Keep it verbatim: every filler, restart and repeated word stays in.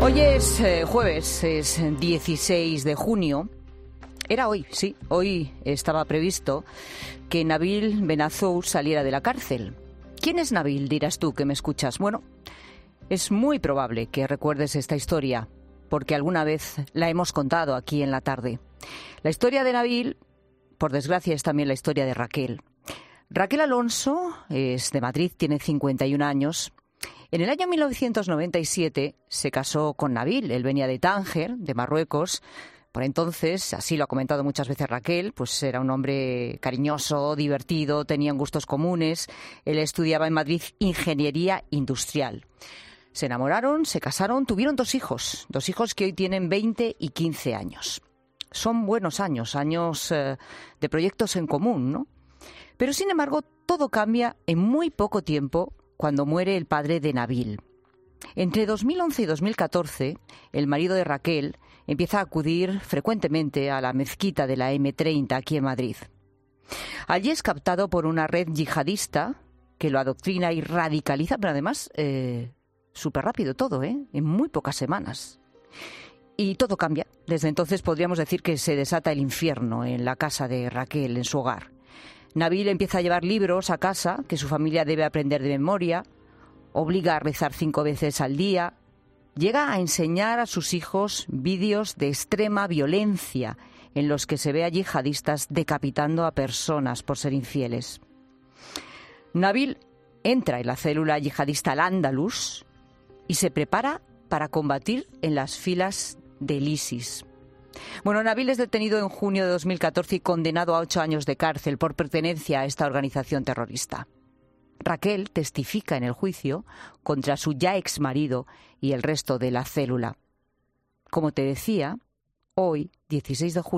Hoy es eh, jueves, es dieciséis de junio. Era hoy, sí, hoy estaba previsto que Nabil Benazou saliera de la cárcel. ¿Quién es Nabil, dirás tú que me escuchas? Bueno, es muy probable que recuerdes esta historia, porque alguna vez la hemos contado aquí en la tarde. La historia de Nabil, por desgracia, es también la historia de Raquel. Raquel Alonso es de Madrid, tiene cincuenta y un años. En el año mil novecientos noventa y siete se casó con Nabil. Él venía de Tánger, de Marruecos. Por entonces, así lo ha comentado muchas veces Raquel, pues era un hombre cariñoso, divertido, tenían gustos comunes. Él estudiaba en Madrid ingeniería industrial. Se enamoraron, se casaron, tuvieron dos hijos, dos hijos que hoy tienen veinte y quince años. Son buenos años, años eh, de proyectos en común, ¿no? Pero, sin embargo, todo cambia en muy poco tiempo cuando muere el padre de Nabil. Entre dos mil once y dos mil catorce, el marido de Raquel empieza a acudir frecuentemente a la mezquita de la eme treinta aquí en Madrid. Allí es captado por una red yihadista que lo adoctrina y radicaliza, pero además eh, súper rápido todo, ¿eh? en muy pocas semanas. Y todo cambia. Desde entonces podríamos decir que se desata el infierno en la casa de Raquel, en su hogar. Nabil empieza a llevar libros a casa que su familia debe aprender de memoria, obliga a rezar cinco veces al día, llega a enseñar a sus hijos vídeos de extrema violencia en los que se ve a yihadistas decapitando a personas por ser infieles. Nabil entra en la célula yihadista Al-Ándalus y se prepara para combatir en las filas del ISIS. Bueno, Nabil es detenido en junio de dos mil catorce y condenado a ocho años de cárcel por pertenencia a esta organización terrorista. Raquel testifica en el juicio contra su ya exmarido y el resto de la célula. Como te decía, hoy, dieciséis de junio,